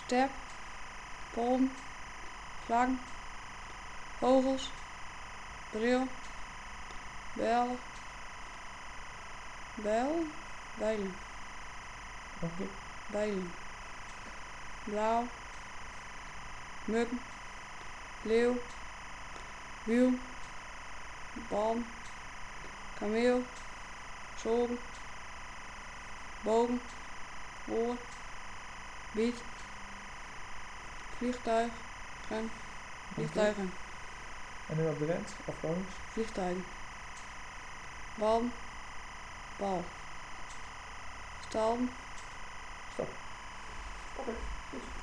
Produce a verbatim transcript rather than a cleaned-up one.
step, pollen, vlang, vogels, bril, bijl, bijl, bijlen, Nog een keer. bijlen, blauw, muggen, leeuw, wiel, balm, kameel, zolder, bogen, oor, biet, vliegtuig, gen, vliegtuigen, En nu op de rent, of Gronings. vliegtuigen, balm, bal, stalm. Stop. Oké, goed.